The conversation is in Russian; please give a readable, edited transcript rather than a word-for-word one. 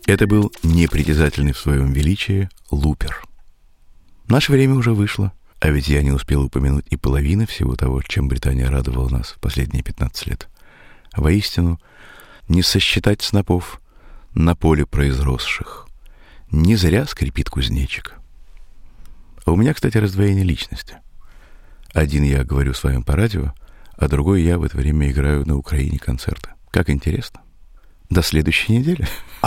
Это был непритязательный в своем величии Лупер. Наше время уже вышло, а ведь я не успел упомянуть и половины всего того, чем Британия радовала нас в последние 15 лет. Воистину, не сосчитать снопов на поле произросших. Не зря скрипит кузнечик. А у меня, кстати, раздвоение личности. Один я говорю с вами по радио, а другой я в это время играю на Украине концерты. Как интересно. До следующей недели.